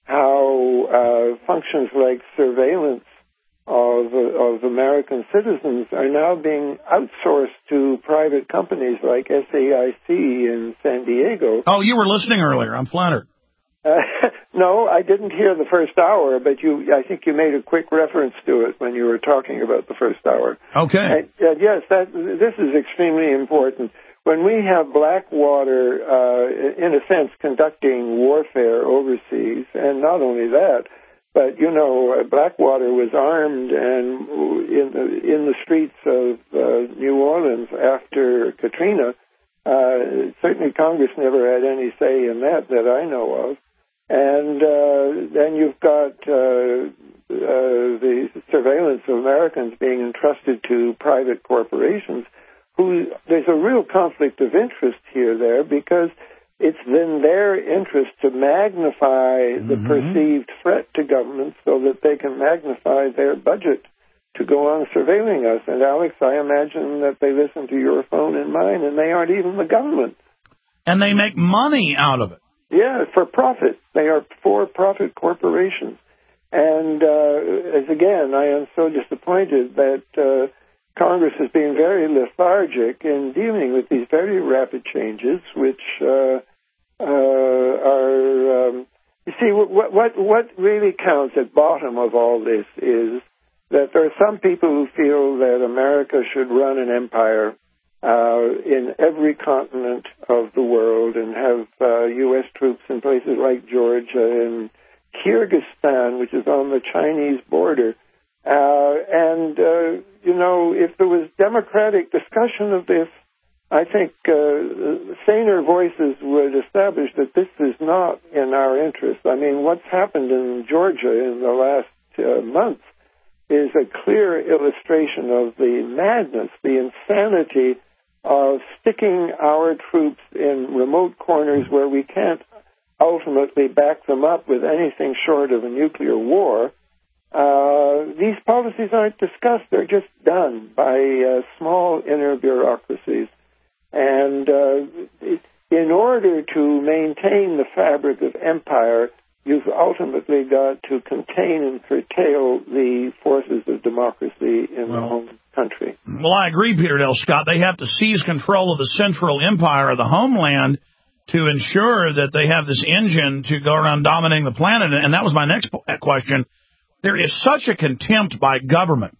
how uh, functions like surveillance of of American citizens are now being outsourced to private companies like S A I C in San Diego. Oh, you were listening earlier. I'm flattered. Uh, no, I didn't hear the first hour, but you, I think you made a quick reference to it when you were talking about the first hour. Okay. And, uh, yes, that this is extremely important. When we have Blackwater, uh, in a sense, conducting warfare overseas, and not only that, but, you know, Blackwater was armed and in the, in the streets of uh, New Orleans after Katrina. Uh, certainly Congress never had any say in that that I know of. And uh, then you've got uh, uh, the surveillance of Americans being entrusted to private corporations. Who there's a real conflict of interest here there because it's in their interest to magnify the mm-hmm. perceived threat to government so that they can magnify their budget to go on surveilling us. And, Alex, I imagine that they listen to your phone and mine, and they aren't even the government. And they make money out of it. Yeah, for profit. They are for-profit corporations. And, uh, as again, I am so disappointed that uh, Congress has been very lethargic in dealing with these very rapid changes, which uh, uh, are, um, you see, what, what, what really counts at bottom of all this is that there are some people who feel that America should run an empire uh, in every continent of the world and have uh, U S troops in places like Georgia and Kyrgyzstan, which is on the Chinese border. Uh, and, uh, you know, if there was democratic discussion of this, I think uh, saner voices would establish that this is not in our interest. I mean, what's happened in Georgia in the last uh, month is a clear illustration of the madness, the insanity of sticking our troops in remote corners where we can't ultimately back them up with anything short of a nuclear war. Uh, these policies aren't discussed. They're just done by uh, small inner bureaucracies. And uh, in order to maintain the fabric of empire, you've ultimately got to contain and curtail the forces of democracy in well, the home country. Well, I agree, Peter Dale Scott. They have to seize control of the central empire of the homeland to ensure that they have this engine to go around dominating the planet. And that was my next question. There is such a contempt by government.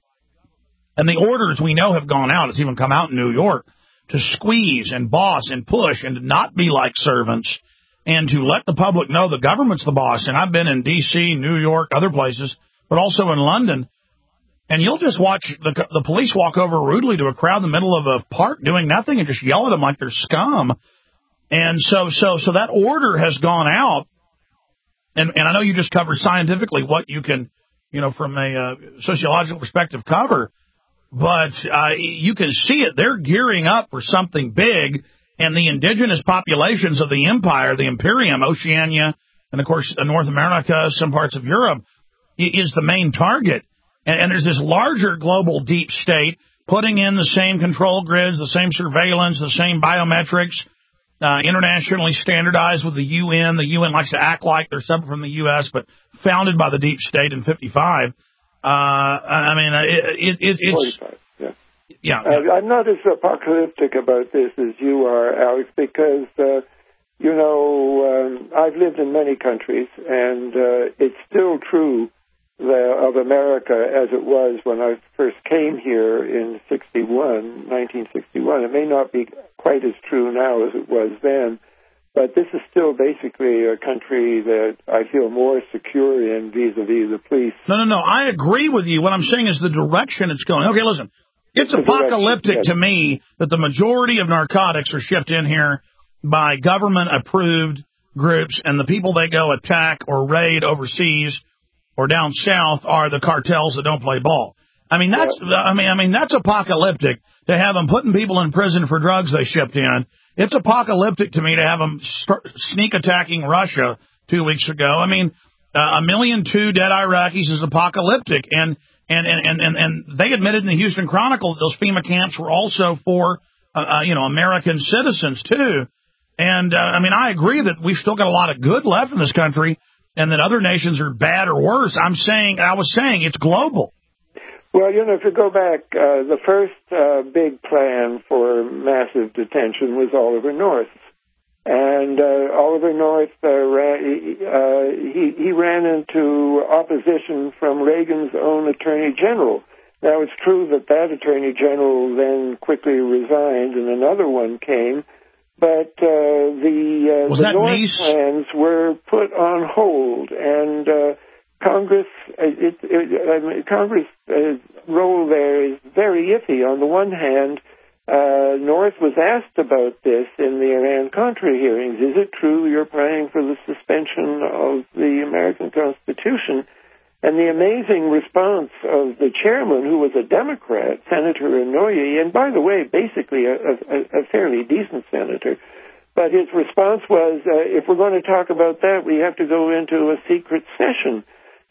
And the orders we know have gone out. It's even come out in New York to squeeze and boss and push and to not be like servants and to let the public know the government's the boss. And I've been in D C, New York, other places, but also in London. And you'll just watch the, the police walk over rudely to a crowd in the middle of a park doing nothing and just yell at them like they're scum. And so so, so that order has gone out. And, and I know you just covered scientifically what you can, you know, from a uh, sociological perspective cover. But uh, you can see it. They're gearing up for something big. And the indigenous populations of the empire, the Imperium, Oceania, and, of course, North America, some parts of Europe, is the main target. And, and there's this larger global deep state putting in the same control grids, the same surveillance, the same biometrics, uh, internationally standardized with the U N. The U N likes to act like they're separate from the U S, but founded by the deep state in fifty-five. Uh, I mean, it, it, it, it's... Yeah. Yeah, uh, yeah. I'm not as apocalyptic about this as you are, Alex, because, uh, you know, um, I've lived in many countries, and uh, it's still true that, of America as it was when I first came here in sixty-one, nineteen sixty-one. It may not be quite as true now as it was then, but this is still basically a country that I feel more secure in vis-a-vis the police. No, no, no. I agree with you. What I'm saying is the direction it's going. Okay, listen. It's apocalyptic to me that the majority of narcotics are shipped in here by government-approved groups, and the people they go attack or raid overseas or down south are the cartels that don't play ball. I mean, that's I mean, I mean that's apocalyptic to have them putting people in prison for drugs they shipped in. It's apocalyptic to me to have them start sneak attacking Russia two weeks ago. I mean, uh, a million two dead Iraqis is apocalyptic. And, and, and, and, and they admitted in the Houston Chronicle that those FEMA camps were also for, uh, uh, you know, American citizens, too. And, uh, I mean, I agree that we've still got a lot of good left in this country and that other nations are bad or worse. I'm saying, I was saying it's global. Well, you know, if you go back, uh, the first uh, big plan for massive detention was Oliver North. And uh, Oliver North, uh, ran, uh, he, he ran into opposition from Reagan's own Attorney General. Now, it's true that that Attorney General then quickly resigned and another one came. But uh, the, uh, was the that North Nice? plans were put on hold, and uh, Congress, it, it, uh, Congress' uh, role there is very iffy. On the one hand, uh, North was asked about this in the Iran-Contra hearings. Is it true you're praying for the suspension of the American Constitution? And the amazing response of the chairman, who was a Democrat, Senator Inouye, and by the way, basically a, a, a fairly decent senator, but his response was, uh, if we're going to talk about that, we have to go into a secret session.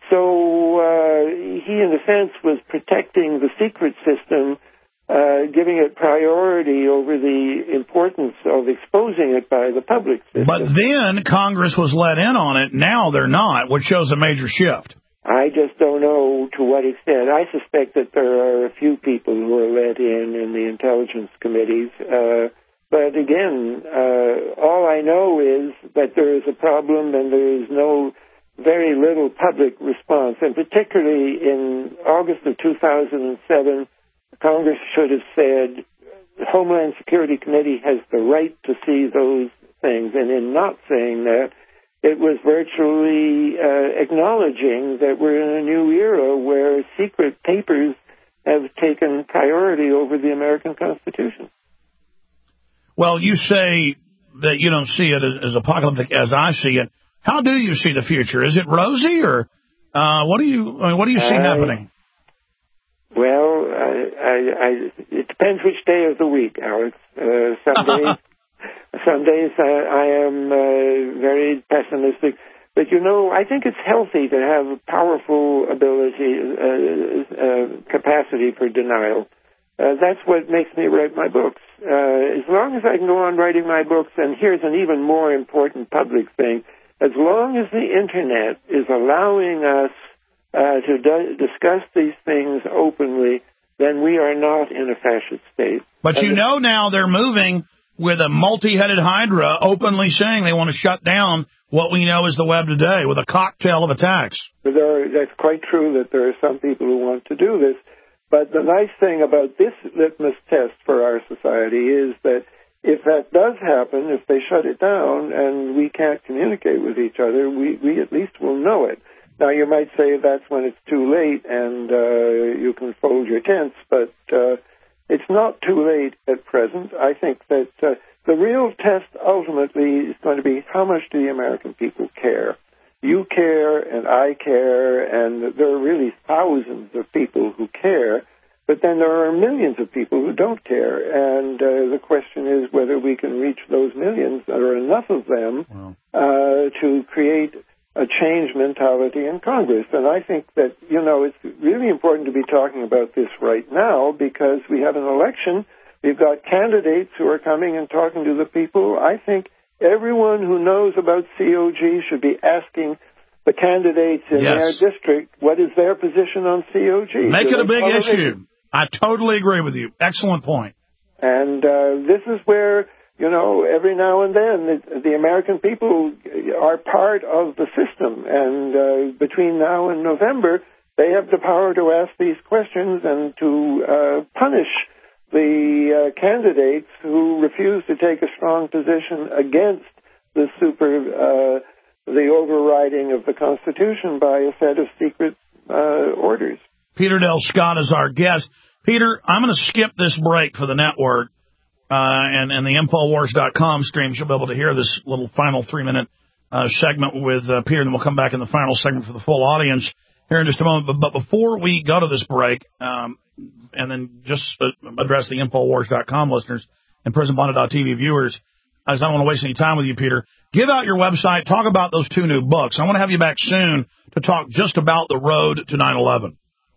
So uh, he, in a sense, was protecting the secret system, uh, giving it priority over the importance of exposing it by the public system. But then Congress was let in on it. Now they're not, which shows a major shift. I just don't know to what extent. I suspect that there are a few people who are let in in the intelligence committees. Uh, but again, uh, all I know is that there is a problem and there is no very little public response. And particularly in August of two thousand seven, Congress should have said the Homeland Security Committee has the right to see those things. And in not saying that, it was virtually uh, acknowledging that we're in a new era where secret papers have taken priority over the American Constitution. Well, you say that you don't see it as, as apocalyptic as I see it. How do you see the future? Is it rosy, or uh, what do you I mean, what do you see uh, happening? Well, I, I, I, it depends which day of the week, Alex. Uh, some days. Some days I, I am uh, very pessimistic, but you know, I think it's healthy to have a powerful ability, uh, uh, capacity for denial. Uh, that's what makes me write my books. Uh, as long as I can go on writing my books, and here's an even more important public thing, as long as the Internet is allowing us uh, to do- discuss these things openly, then we are not in a fascist state. But and you know now they're moving with a multi-headed hydra openly saying they want to shut down what we know as the web today with a cocktail of attacks. There are, that's quite true that there are some people who want to do this. But the nice thing about this litmus test for our society is that if that does happen, if they shut it down and we can't communicate with each other, we, we at least will know it. Now, you might say that's when it's too late and uh, you can fold your tents, but uh, it's not too late at present. I think that uh, the real test ultimately is going to be how much do the American people care. You care and I care, and there are really thousands of people who care, but then there are millions of people who don't care. And uh, the question is whether we can reach those millions, there are enough of them, wow. uh, to create a change mentality in Congress. And I think that, you know, it's really important to be talking about this right now because we have an election. We've got candidates who are coming and talking to the people. I think everyone who knows about C O G should be asking the candidates in yes. their district what is their position on C O G. Make Do it a big issue. It? I totally agree with you. Excellent point. And uh, this is where, you know, every now and then the, the American people are part of the system. And uh, between now and November, they have the power to ask these questions and to uh, punish the uh, candidates who refuse to take a strong position against the super, uh, the overriding of the Constitution by a set of secret uh, orders. Peter Dale Scott is our guest. Peter, I'm going to skip this break for the network uh, and, and the Infowars dot com streams. You'll be able to hear this little final three-minute uh, segment with uh, Peter, and then we'll come back in the final segment for the full audience here in just a moment. But, but before we go to this break, um, and then just uh, address the Infowars dot com listeners and Prison Planet dot T V viewers, as I don't want to waste any time with you, Peter, give out your website, talk about those two new books. I want to have you back soon to talk just about the road to nine eleven.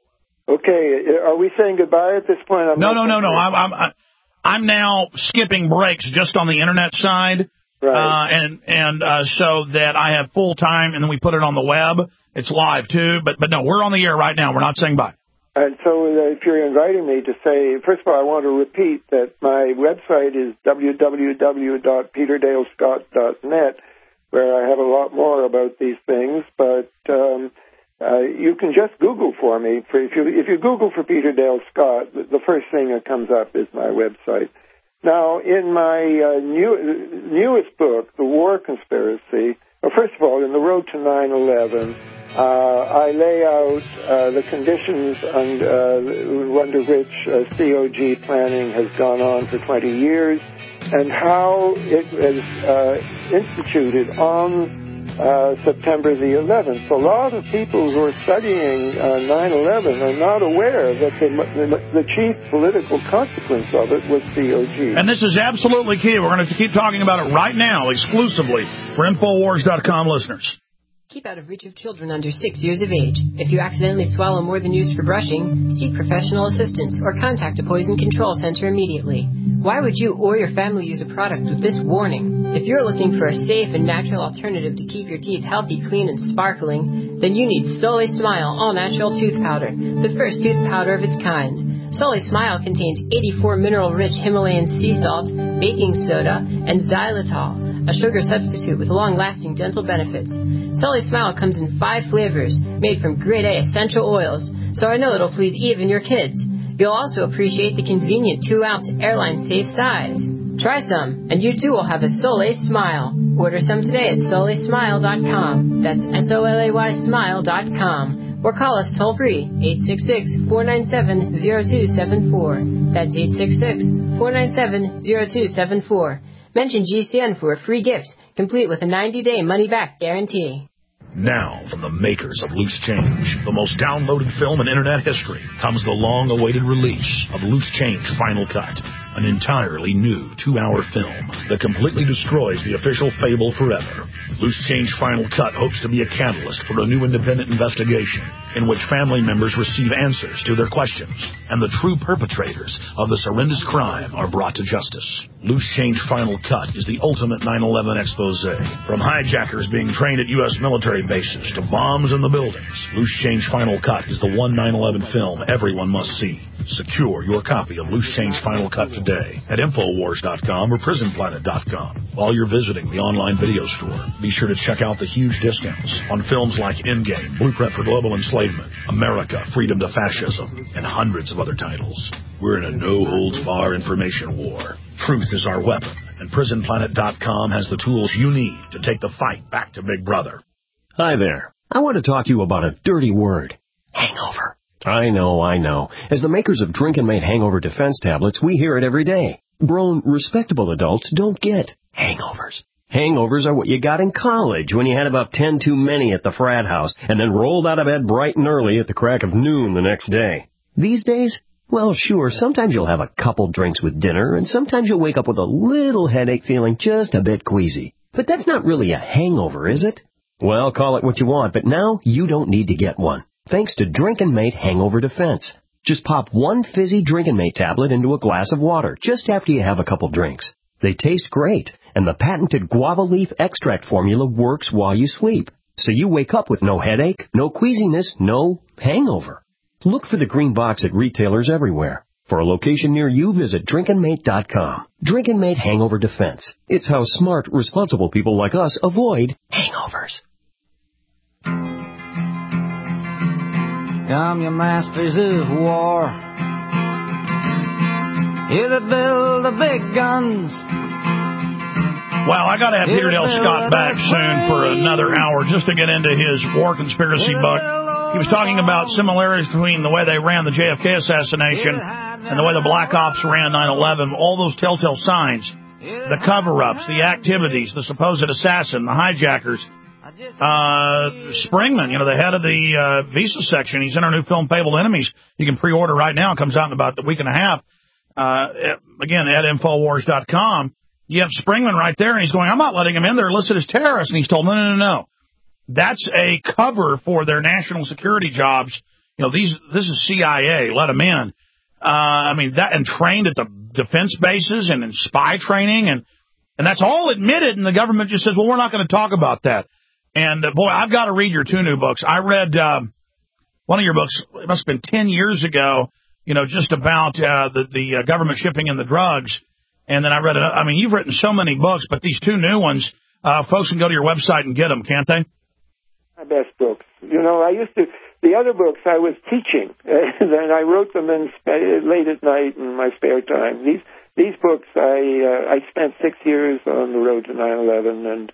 Okay. Are we saying goodbye at this point? I'm no, no, no, no. I'm, I'm, I'm now skipping breaks just on the Internet side. Right. Uh, and and uh, so that I have full time, and then we put it on the web. It's live, too. But, but no, we're on the air right now. We're not saying bye. And so uh, if you're inviting me to say, first of all, I want to repeat that my website is w w w dot peter dale scott dot net, where I have a lot more about these things. But um, uh, you can just Google for me. For if you if you Google for Peter Dale Scott, the first thing that comes up is my website. Now, in my uh, new, newest book, The War Conspiracy, well, first of all, in The Road to nine eleven, uh, I lay out uh, the conditions under, uh, under which uh, C O G planning has gone on for twenty years and how it was uh, instituted on uh, September the eleventh. So a lot of people who are studying uh, nine eleven are not aware that the, the, the chief political consequence of it was C O G. And this is absolutely key. We're going to keep talking about it right now exclusively for Infowars dot com listeners. Keep out of reach of children under six years of age. If you accidentally swallow more than used for brushing, seek professional assistance or contact a poison control center immediately. Why would you or your family use a product with this warning? If you're looking for a safe and natural alternative to keep your teeth healthy, clean, and sparkling, then you need Soleil Smile All-Natural Tooth Powder, the first tooth powder of its kind. Soleil Smile contains eighty-four mineral-rich Himalayan sea salt, baking soda, and xylitol, a sugar substitute with long-lasting dental benefits. Soleil Smile comes in five flavors, made from grade A essential oils, so I know it'll please even your kids. You'll also appreciate the convenient two-ounce airline-safe size. Try some, and you too will have a Soleil Smile. Order some today at soleil smile dot com. That's S O L A Y smile dot com. Or call us toll-free, eight six six, four nine seven, zero two seven four. That's eight six six, four nine seven, zero two seven four. Mention G C N for a free gift, complete with a ninety-day money-back guarantee. Now, from the makers of Loose Change, the most downloaded film in Internet history, comes the long-awaited release of Loose Change Final Cut, an entirely new two-hour film that completely destroys the official fable forever. Loose Change Final Cut hopes to be a catalyst for a new independent investigation in which family members receive answers to their questions and the true perpetrators of this horrendous crime are brought to justice. Loose Change Final Cut is the ultimate nine eleven expose. From hijackers being trained at U S military bases to bombs in the buildings, Loose Change Final Cut is the one nine eleven film everyone must see. Secure your copy of Loose Change Final Cut today at Infowars dot com or Prison Planet dot com. While you're visiting the online video store, be sure to check out the huge discounts on films like Endgame, Blueprint for Global Enslavement, America, Freedom to Fascism, and hundreds of other titles. We're in a no-holds-barred information war. Truth is our weapon, and Prison Planet dot com has the tools you need to take the fight back to Big Brother. Hi there. I want to talk to you about a dirty word. Hangover. I know, I know. As the makers of Drink and Mate Hangover Defense tablets, we hear it every day. Grown, respectable adults don't get hangovers. Hangovers are what you got in college when you had about ten too many at the frat house and then rolled out of bed bright and early at the crack of noon the next day. These days, well, sure, sometimes you'll have a couple drinks with dinner and sometimes you'll wake up with a little headache feeling just a bit queasy. But that's not really a hangover, is it? Well, call it what you want, but now you don't need to get one. Thanks to Drink and Mate Hangover Defense. Just pop one fizzy Drink and Mate tablet into a glass of water just after you have a couple drinks. They taste great, and the patented guava leaf extract formula works while you sleep. So you wake up with no headache, no queasiness, no hangover. Look for the green box at retailers everywhere. For a location near you, visit drink and mate dot com. Drink and Mate Hangover Defense. It's how smart, responsible people like us avoid hangovers. Come, you masters of war, you that build the big guns. Well, I got to have Peter Dale Scott back soon for another hour just to get into his war conspiracy book. He was talking about similarities between the way they ran the J F K assassination and the way the Black Ops ran nine eleven, all those telltale signs, the cover-ups, the activities, the supposed assassin, the hijackers. Uh, Springman, you know, the head of the uh, Visa section, he's in our new film, Fabled Enemies. You can pre-order right now. It comes out in about a week and a half. Uh, again, at Infowars dot com. You have Springman right there, and he's going, I'm not letting him in. They're listed as terrorists. And he's told, no, no, no, no. That's a cover for their national security jobs. You know, these this is C I A. Let them in. Uh, I mean, that and trained at the defense bases and in spy training. And, and that's all admitted, and the government just says, well, we're not going to talk about that. And, uh, boy, I've got to read your two new books. I read um, one of your books, it must have been ten years ago, you know, just about uh, the, the uh, government shipping in the drugs. And then I read it. I mean, you've written so many books, but these two new ones, uh, folks can go to your website and get them, can't they? My best books. You know, I used to, the other books I was teaching, and I wrote them in late at night in my spare time. These these books, I uh, I spent six years on the road to nine eleven, and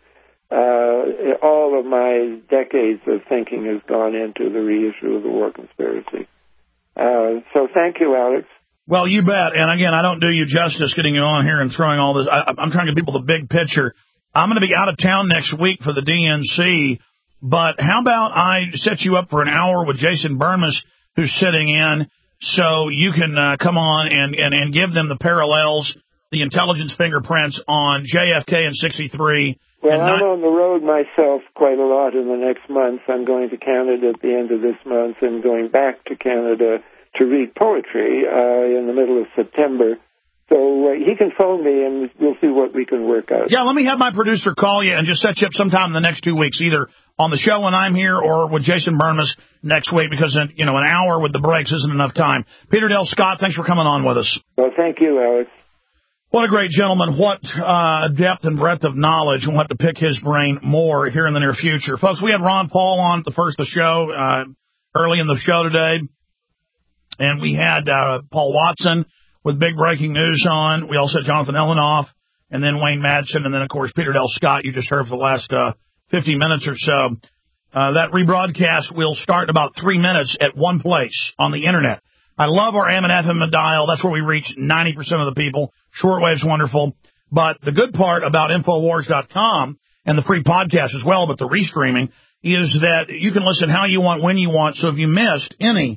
uh, all of my decades of thinking has gone into the reissue of the war conspiracy. Uh, so thank you, Alex. Well, you bet. And again, I don't do you justice getting you on here and throwing all this. I, I'm trying to give people the big picture. I'm going to be out of town next week for the D N C, but how about I set you up for an hour with Jason Bermas, who's sitting in, so you can uh, come on and, and, and give them the parallels, the intelligence fingerprints on J F K and sixty-three. Well, and I'm not- on the road myself quite a lot in the next month. I'm going to Canada at the end of this month and going back to Canada to read poetry uh, in the middle of September. So uh, he can phone me, and we'll see what we can work out. Yeah, let me have my producer call you and just set you up sometime in the next two weeks, either on the show when I'm here or with Jason Bermas next week, because, you know, an hour with the breaks isn't enough time. Peter Dale Scott, thanks for coming on with us. Well, thank you, Alex. What a great gentleman. What uh, depth and breadth of knowledge. We'll have to pick his brain more here in the near future. Folks, we had Ron Paul on at the first of the show, uh, early in the show today. And we had uh, Paul Watson with big breaking news on. We also had Jonathan Elinoff, and then Wayne Madsen, and then, of course, Peter Dale Scott, you just heard for the last uh, fifty minutes or so. Uh, that rebroadcast will start in about three minutes at one place on the Internet. I love our A M and F M dial. That's where we reach ninety percent of the people. Shortwave's wonderful. But the good part about Infowars dot com and the free podcast as well, but the restreaming, is that you can listen how you want, when you want. So if you missed any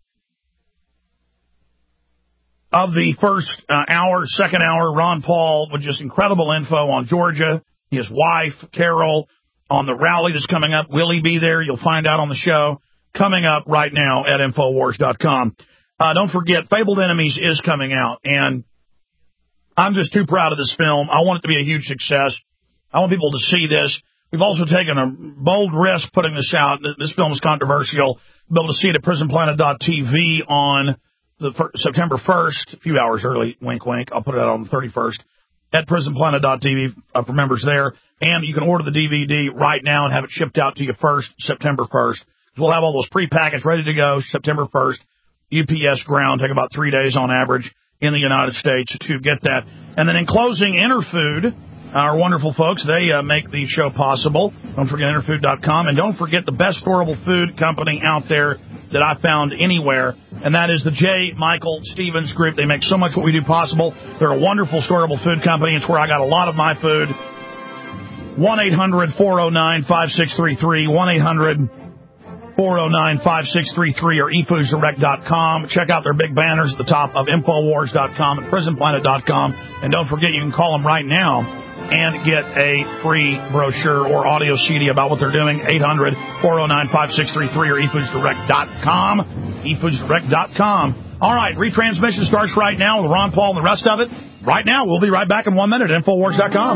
of the first uh, hour, second hour, Ron Paul with just incredible info on Georgia, his wife, Carol, on the rally that's coming up. Will he be there? You'll find out on the show. Coming up right now at Infowars dot com. Uh, don't forget, Fabled Enemies is coming out, and I'm just too proud of this film. I want it to be a huge success. I want people to see this. We've also taken a bold risk putting this out. This film is controversial. You'll be able to see it at prison planet dot t v on the fir- September first, a few hours early, wink, wink. I'll put it out on the thirty-first at prison planet dot t v uh, for members there. And you can order the D V D right now and have it shipped out to you first, September first. We'll have all those pre-packaged ready to go September first. U P S ground, take about three days on average in the United States to get that. And then in closing, Interfood, our wonderful folks, they uh, make the show possible. Don't forget Interfood dot com. And don't forget the best storable food company out there that I found anywhere, and that is the J. Michael Stevens Group. They make so much what we do possible. They're a wonderful storable food company. It's where I got a lot of my food. one eight hundred four oh nine five six three three, one eight hundred four oh nine five six three three, or e foods direct dot com. Check out their big banners at the top of Infowars dot com and prison planet dot com. And don't forget, you can call them right now and get a free brochure or audio C D about what they're doing. eight hundred four oh nine five six three three or e foods direct dot com. e foods direct dot com. All right, retransmission starts right now with Ron Paul and the rest of it. Right now, we'll be right back in one minute at Infowars dot com.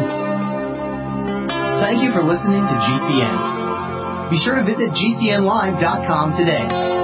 Thank you for listening to G C N. Be sure to visit G C N live dot com today.